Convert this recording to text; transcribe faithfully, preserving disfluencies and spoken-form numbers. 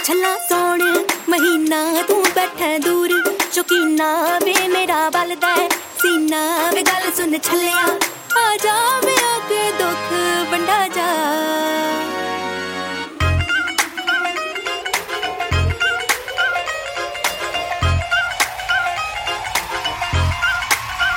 छला सौण महीना तू बैठा दूर शौकीना वे मेरा बलदा सीना वे गल सुन छलिया आ जा वे आके दुख वंडा जा।